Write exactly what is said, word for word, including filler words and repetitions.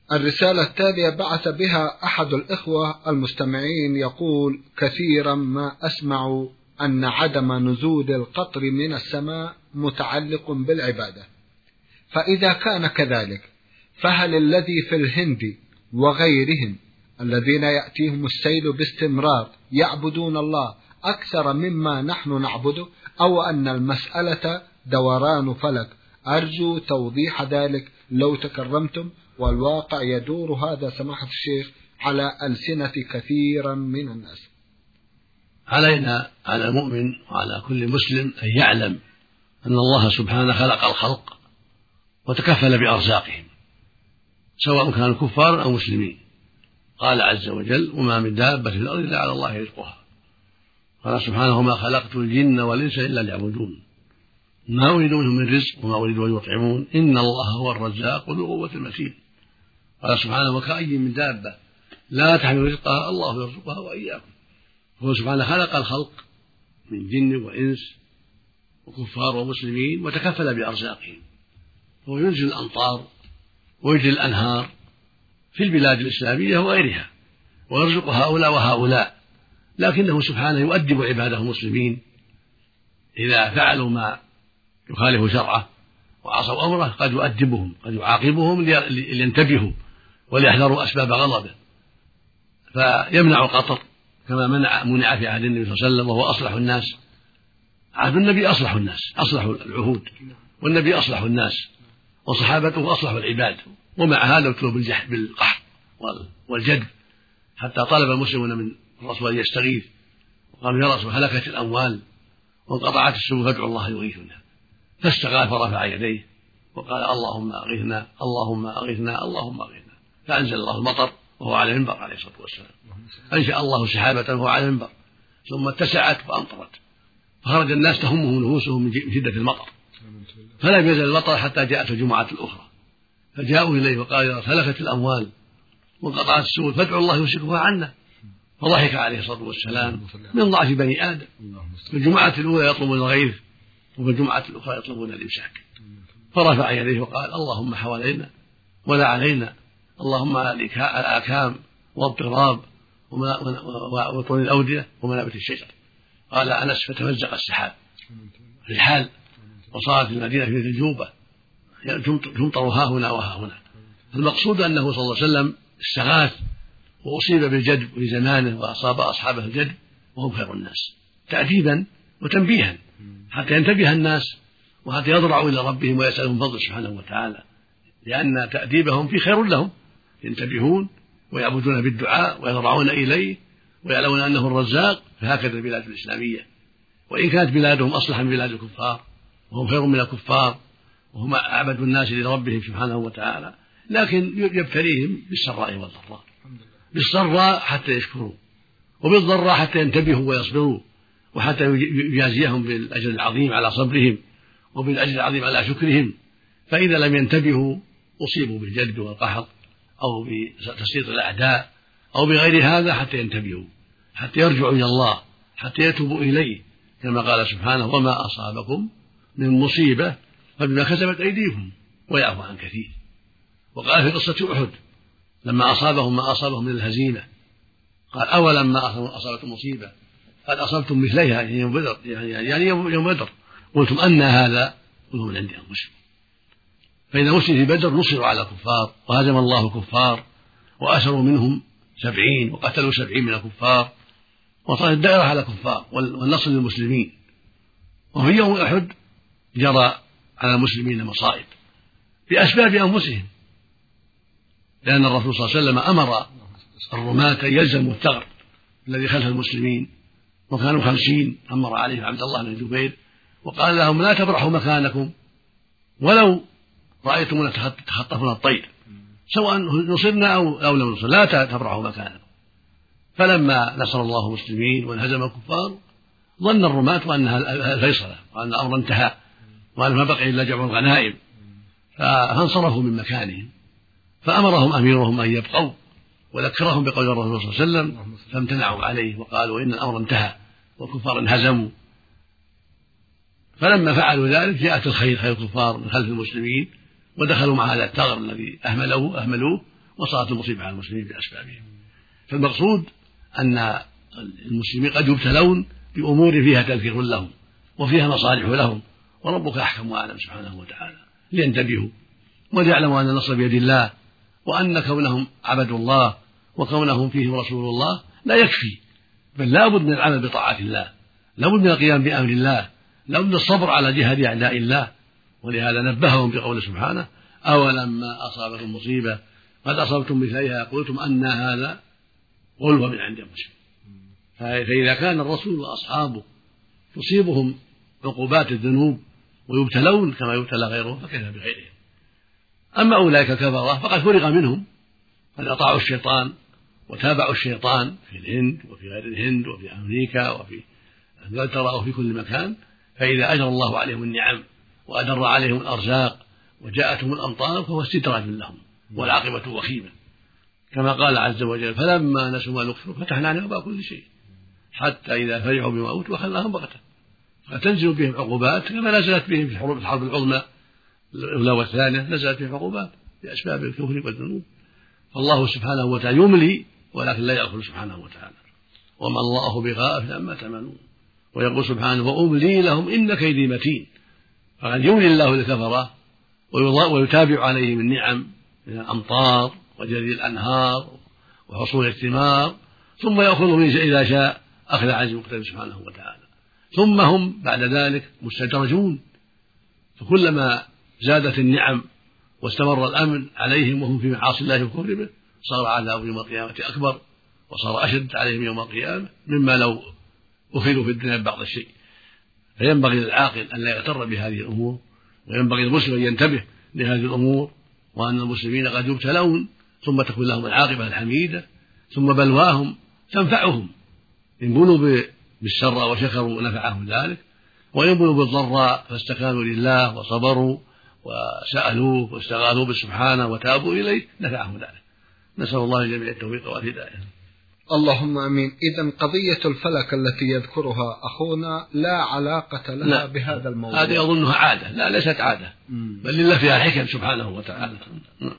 الرسالة التالية بعث بها أحد الإخوة المستمعين يقول: كثيرا ما أسمع أن عدم نزول القطر من السماء متعلق بالعبادة، فإذا كان كذلك فهل الذي في الهند وغيرهم الذين يأتيهم السيل باستمرار يعبدون الله أكثر مما نحن نعبده، أو أن المسألة دوران فلك؟ أرجو توضيح ذلك لو تكرمتم، والواقع يدور هذا سماحة الشيخ على ألسنة كثيرا من الناس. علينا على المؤمن وعلى كل مسلم أن يعلم أن الله سبحانه خلق الخلق وتكفل بأرزاقهم سواء كانوا كفار أو مسلمين. قال عز وجل: وما من دابة في الأرض إلا على الله رزقها. قال سبحانه: وما خلقت الجن والإنس إلا ليعبدون ما أريد منهم من رزق وما أريد أن يطعمون إن الله هو الرزاق ذو القوة المتين. قال سبحانه: وكأي من دابة لا تحمل رزقها الله يرزقها وإياكم. هو سبحانه خلق الخلق من جن وإنس وكفار ومسلمين وتكفل بأرزاقهم، هو ينزل الأمطار ويجري الأنهار في البلاد الإسلامية وغيرها ويرزق هؤلاء وهؤلاء، لكنه سبحانه يؤدب عباده المسلمين إذا فعلوا ما يخالف شرعه وعصوا أمره، قد يؤدبهم قد يعاقبهم لينتبهوا وليحذروا أسباب غضبه، فيمنع القطر كما منع منع في عهد النبي صلى الله عليه وسلم وهو أصلح الناس. عهد النبي أصلح الناس، أصلح العهود، والنبي أصلح الناس وصحابته أصلح العباد، ومع هذا ابتلوا بالقحط والجد حتى طلب المسلمون من الرسول أن يستغيث وقالوا: يا رسول هلكت الأموال وانقطعت السبل فادعوا الله يغيثنا، فاستغاث ورفع يديه وقال: اللهم أغثنا اللهم أغثنا اللهم أغثنا، فأنزل الله المطر وهو على المنبر عليه الصلاة والسلام، أنشأ الله سحابة وهو على المنبر، ثم اتسعت فأمطرت، فخرج الناس تهمهم نفوسهم من شدة المطر، فلم يزل المطر حتى جاءت الجمعة الأخرى، فجاءوا إليه وقالوا: يا رسول هلكت الأموال وانقطعت السبل فادعوا الله يمسكها عنا، فضحك عليه الصلاة والسلام من ضعف بني آدم. في الجمعة الأولى يطلبون الغيث وفي الجمعة الأخرى يطلبون الإمساك، فرفع يديه وقال: اللهم حوالينا ولا علينا، اللهم الآكام واضطراب وطول الأودية ومنابت الشجر. قال أنس: فتمزق السحاب الحال وصارت المدينة في الجوبة تمطر ها هنا وها هنا. المقصود أنه صلى الله عليه وسلم استغاث وأصيب بالجدب في زمانه وأصاب أصحابه الجدب وهم خير الناس، تأديبا وتنبيها حتى ينتبه الناس وحتى يضرعوا إلى ربهم ويسألهم فضل سبحانه وتعالى، لأن تأديبهم في خير لهم، ينتبهون ويعبدون بالدعاء ويضرعون إليه ويعلمون أنه الرزاق. فهكذا البلاد الإسلامية، وإن كانت بلادهم أصلح من بلاد الكفار وهم خير من الكفار وهم أعبد الناس لربهم سبحانه وتعالى، لكن يبتليهم بالسراء والضراء، بالسراء حتى يشكروا وبالضراء حتى ينتبهوا ويصبروا، وحتى يجازيهم بالأجر العظيم على صبرهم وبالأجر العظيم على شكرهم. فإذا لم ينتبهوا أصيبوا بالجد والقحط أو بتسليط الأعداء أو بغير هذا، حتى ينتبهوا حتى يرجعوا إلى الله حتى يتوبوا إليه، كما قال سبحانه: وما أصابكم من مصيبة فبما كسبت أيديكم ويعفو عن كثير. وقال في قصة أحد لما أصابهم ما أصابهم من الهزيمة قال: أولما أصابتم مصيبة قد أصبتم مثليها يعني يوم بدر يعني يوم بدر قلتم أن هذا قل من عند أنفسكم. فإذا مسلم في بدر نصروا على الكفار وهزم الله الكفار وأسروا منهم سبعين وقتلوا سبعين من الكفار وصارت الدائرة على الكفار والنصر للمسلمين. وفي يوم أحد جرى على المسلمين مصائب بأسباب أنفسهم، لأن الرسول صلى الله عليه وسلم أمر الرماة أن يلزموا الثغر الذي خلف المسلمين، وكانوا خمسين، أمر عليهم عبد الله بن الزبير وقال لهم: لا تبرحوا مكانكم ولو رأيتمونا تخطفنا الطير، سواء نصرنا أو, أو لم نصر، لا تبرحوا مكانكم. فلما نصر الله المسلمين وانهزم الكفار ظن الرماة أنها الفيصلة وأن الأمر انتهى وأن ما بقي إلا جمع الغنائم، فانصرفوا من مكانهم، فأمرهم أميرهم أن يبقوا وذكرهم بقول الرسول صلى الله عليه وسلم، فامتنعوا عليه وقالوا: إن الأمر انتهى والكفار انهزموا. فلما فعلوا ذلك جاءت الخير خير الكفار من خلف المسلمين ودخلوا مع هذا الثغر الذي أهملوه أهملوه وصارت المصيبة على المسلمين بأسبابهم. فالمقصود أن المسلمين قد يبتلون بأمور فيها تذكير لهم وفيها مصالح لهم، وربك أحكم وأعلم سبحانه وتعالى، لينتبهوا وليعلموا أن النصر بيد الله، وأن كونهم عبدوا الله وكونهم فيهم رسول الله لا يكفي، بل لا بد من العمل بطاعة الله، لا بد من القيام بأمر الله، لا بد من الصبر على جهاد أعداء الله. ولهذا نبههم بقوله سبحانه: أولما أصابكم مصيبة قد أصبتم مثليها قلتم أن هذا، قل هو من عند أنفسكم. فإذا كان الرسول وأصحابه تصيبهم عقوبات الذنوب ويبتلون كما يبتلى غيرهم فكيف بغيرهم؟ أما أولئك الكفرة فقد فرغ منهم، قد أطاعوا الشيطان وتابعوا الشيطان في الهند وفي غير الهند وفي أمريكا وفي إنجلترا وفي كل مكان، فإذا أجرى الله عليهم النعم وأدر عليهم الأرزاق وجاءتهم الأمطار فهو استدراج لهم والعاقبة وخيمة، كما قال عز وجل: فلما نسوا ما ذكروا فتحنا عنهم أبواب كل شيء حتى إذا فرحوا بما أوتوا أخذناهم بغتة. فتنزل بهم عقوبات كما نزلت بهم في الحرب الحرب العظمى الأولى والثانية، نزلت بهم عقوبات بأسباب الكفر والذنوب. فالله سبحانه وتعالى يملي ولكن لا يغفل سبحانه وتعالى، وما الله بغافل عما تعملون. ويقول سبحانه: وأملي لهم إن كيدي متين. فقد يملي الله للكفرة ويتابع عليهم النعم من الأمطار وجري الأنهار وحصول الثمار، ثم يأخذهم إذا شاء أخذ عزيز مقتدر سبحانه وتعالى، ثم هم بعد ذلك مستدرجون. فكلما زادت النعم واستمر الأمن عليهم وهم في معاصي الله وكفر به صار عذاب يوم القيامة أكبر وصار أشد عليهم يوم القيامة مما لو أخذوا في الدنيا ببعض الشيء. فينبغي للعاقل أن لا يغتر بهذه الأمور، وينبغي للمسلم أن ينتبه لهذه الأمور، وأن المسلمين قد يبتلون ثم تكون لهم العاقبة الحميدة، ثم بلواهم تنفعهم إن بلوا بالسراء وشكروا نفعهم ذلك، وإن بلوا بالضراء فاستكانوا لله وصبروا وسألوه واستغاثوا بالسبحانه وتابوا إليه نفعهم ذلك. نسأل الله الجميع التوفيق والهداية. اللهم امين. اذا قضيه الفلك التي يذكرها اخونا لا علاقه لها لا. بهذا الموضوع. هذه اظنها عاده، لا ليست عاده، بل لله فيها الحكم سبحانه وتعالى.